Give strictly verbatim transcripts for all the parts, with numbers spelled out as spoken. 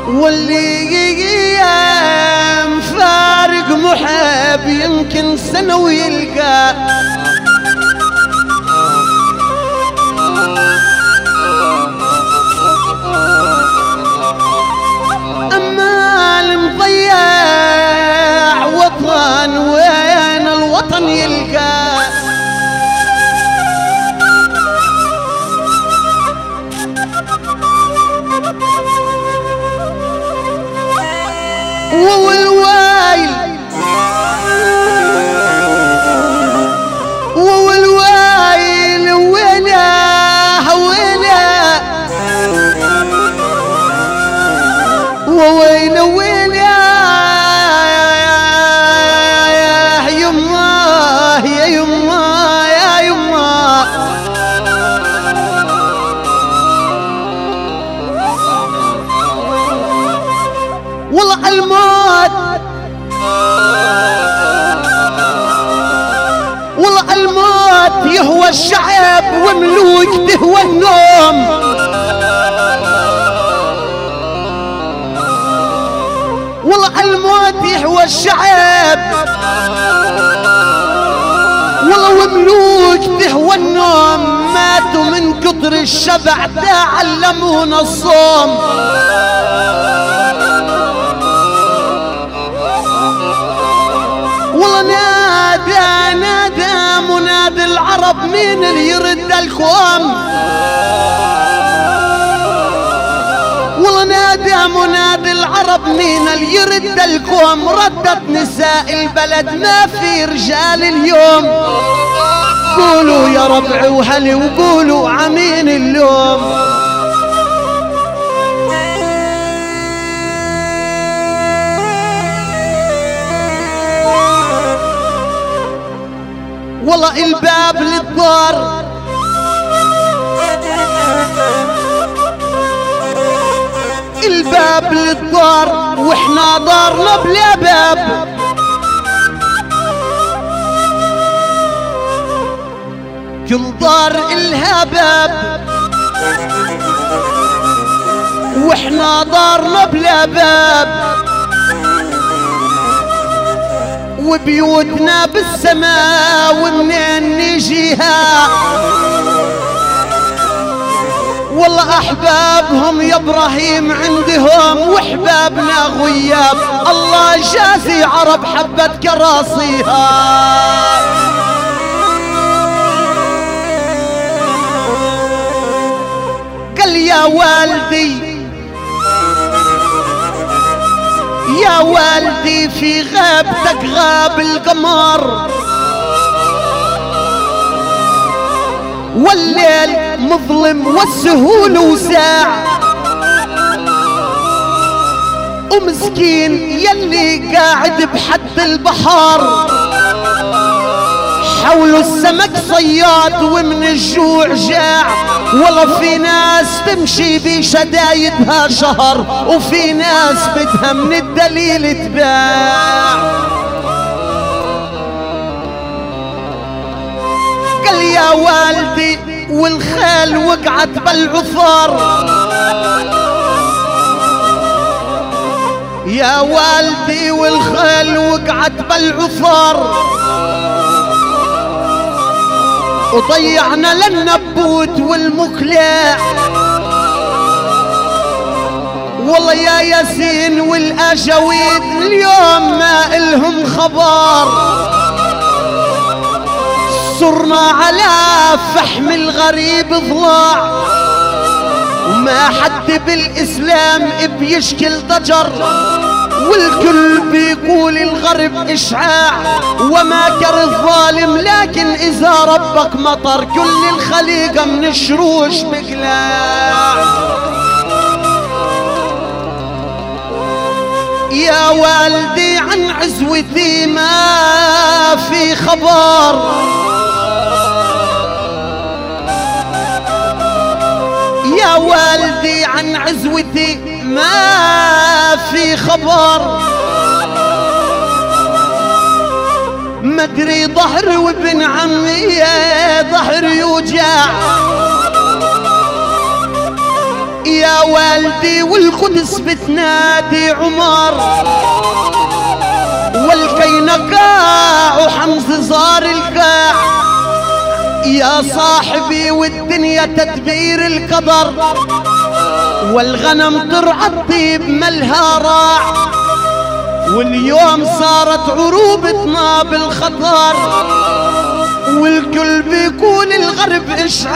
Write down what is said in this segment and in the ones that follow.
واللي مفارق محب يمكن سنة ويلقى. أما المضيع وطن وين الوطن يلقى. والويل والويل ويله ويله وويل ويل يا يما يا يما يا يما. والله الموت والله الموت يهوى الشعب وملوك تهوى النوم. والله الموت يهوى الشعب والله وملوك تهوى النوم. ماتوا من كتر الشبع تعلمونا الصوم. والله نادى نادى منادي العرب مين اللي يرد الكوم. والله نادى منادي العرب مين اللي يرد الكوم. ردت نساء البلد ما في رجال اليوم. قولوا يا ربع وهلي وقولوا عمين اللوم. والله الباب للدار الباب للدار واحنا دارنا بلا باب. كل دار الها باب واحنا دارنا بلا باب. وبيوتنا بالسماء ومنين نجيها. والله احبابهم يا ابراهيم عندهم واحبابنا غياب. الله جازي عرب حبة كراسيها. قال يا والدي يا والدي في غابتك غاب القمر. والليل مظلم والسهول وساع. ومسكين يلي قاعد بحد البحر. حوله السمك صياد ومن الجوع جاع. والله في ناس تمشي بشدايدها شهر وفي ناس بدها من الدليل تباع. قال يا والدي والخيل وقعت بالعثار. يا والدي والخيل وقعت بالعثار. وضيعنا للنبوت والمقلاع. والله يا ياسين والاجاويد اليوم ما الهم خبر. صرنا على فحم الغريب ضلاع. وما حد بالاسلام بيشكل ضجر. والكل بيقول الغرب اشعاع. وما كر الظالم لكن اذا ربك مطر. كل الخليقة من الشروش بقلاع. يا والدي عن عزوتي ما في خبر. يا والدي عن عزوتي ما في خبر. مدري ظهر وابن عمي ظهر يوجع. يا والدي والقدس بتنادي عمر، والكينقاع وحمز زار القاع. يا صاحبي والدنيا تدبير القدر، والغنم ترعى الطيب ملها راع، واليوم صارت عروبتنا بالخطر، والكل بيقول الغرب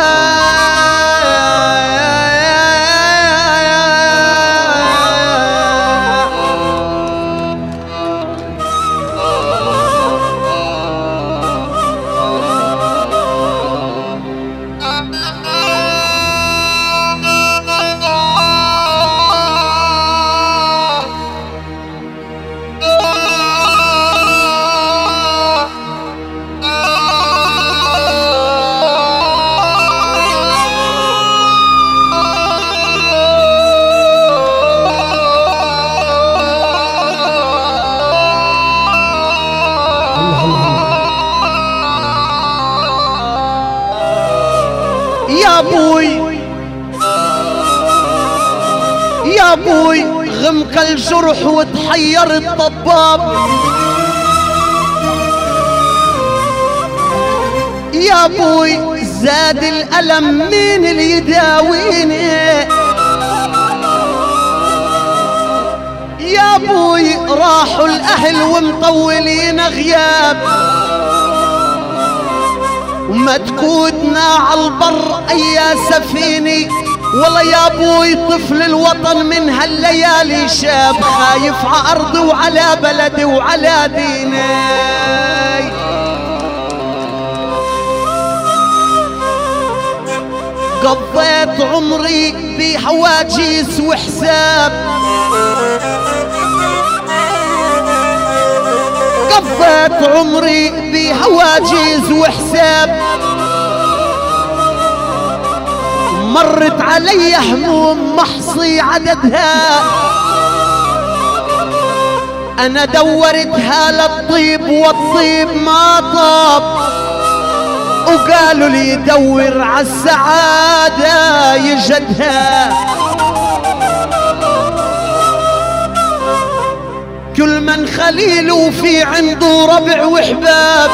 إشعاع. يا ابوي يا ابوي غمك الجرح وتحير الطباب، يا ابوي زاد الألم مين اللي يداويني، يا ابوي راحوا الاهل ومطولين غياب، وما تقودنا عالبر اي سفيني، والله يا ابوي طفل الوطن من هالليالي شاب، خايف ع ارضي وعلى بلدي وعلى ديني. قضيت عمري بحواجيس وحساب، قضيت عمري بهواجيز وحساب، مرت علي هموم محصي عددها، انا دورتها للطيب والطيب ما طاب، وقالوا لي دور عالسعادة يجدها. كل من خليله في عنده ربع وحباب،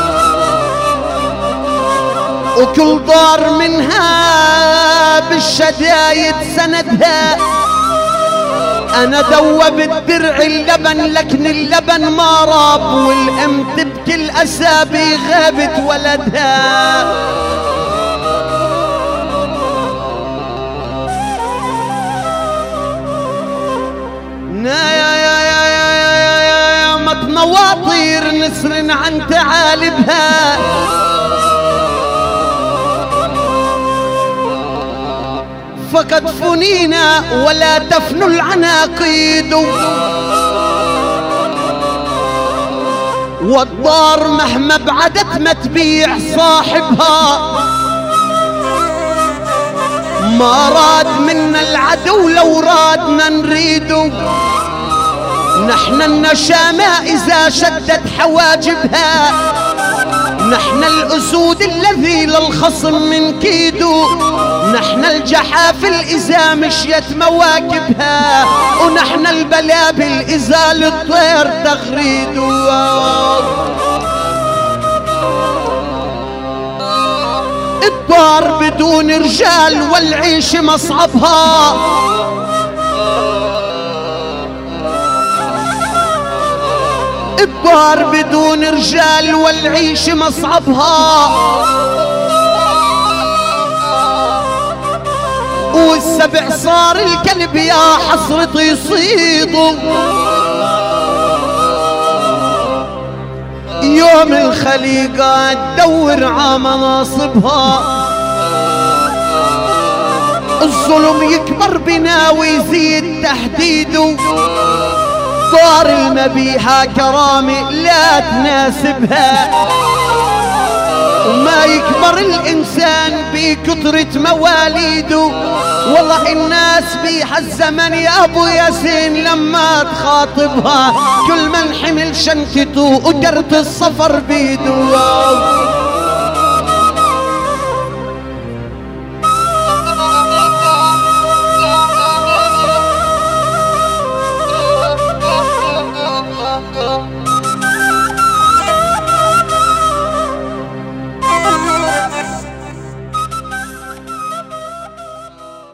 وكل دار منها بالشدايد سندها، انا دوبت درع اللبن لكن اللبن ما راب، والام تبكي الاسابي غابت ولدها. يا يا يا مواطير نسر عن تعالبها، فقد فنينا ولا تفنوا العناقيد، والدار مهما بعدت ما تبيع صاحبها، ما راد منا العدو لو رادنا نريده، نحن النشامة إذا شدت حواجبها، نحن الأسود الذي للخصم من كيدو، نحن الجحافل إذا مشيت مواكبها، ونحن البلابل إذا للطير تغريدو. الدار بدون رجال والعيش مصعبها، الدار بدون رجال والعيش مصعبها، والسبع صار الكلب يا حسرتي يصيده، يوم الخليقة تدور ع مناصبها، الظلم يكبر بنا ويزيد تحديده، دار المبيحة كرامة لا تناسبها، وما يكبر الإنسان بكثرة مواليده، والله الناس بيها الزمن يا أبو ياسين لما تخاطبها، كل من حمل شنكته وكرت السفر بيده.